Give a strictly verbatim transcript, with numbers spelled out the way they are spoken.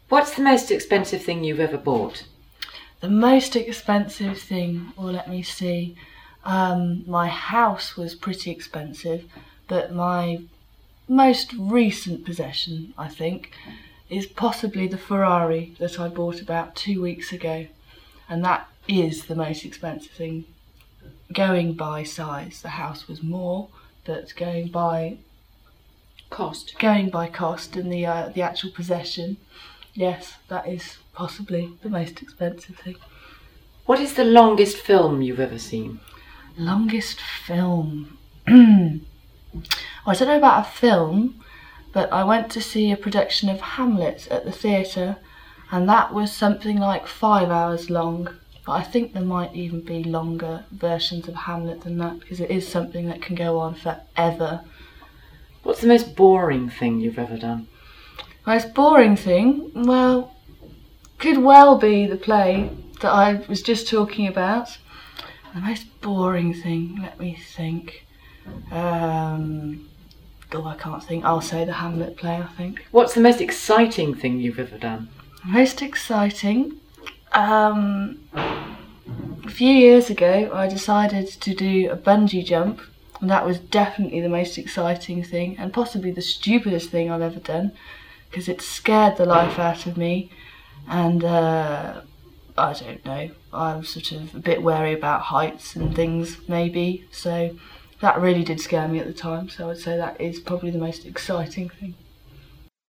What's the most expensive thing you've ever bought? The most expensive thing, well, let me see. Um, my house was pretty expensive, but my most recent possession, I think, is possibly the Ferrari that I bought about two weeks ago. And that is the most expensive thing. Going by size, the house was more, but going by Cost. Going by cost and the uh, the actual possession, yes, that is possibly the most expensive thing. What is the longest film you've ever seen? Longest film. Well, I don't know about a film, but I went to see a production of Hamlet at the theatre, and that was something like five hours long. But I think there might even be longer versions of Hamlet than that, because it is something that can go on forever. What's the most boring thing you've ever done? Most boring thing? Well, could well be the play that I was just talking about. The most boring thing, let me think. Um, oh, I can't think. I'll say the Hamlet play, I think. What's the most exciting thing you've ever done? Most exciting? Um, a few years ago, I decided to do a bungee jump. And that was definitely the most exciting thing, and possibly the stupidest thing I've ever done, because it scared the life out of me, and uh, I don't know, I was sort of a bit wary about heights and things, maybe, so that really did scare me at the time, so I would say that is probably the most exciting thing.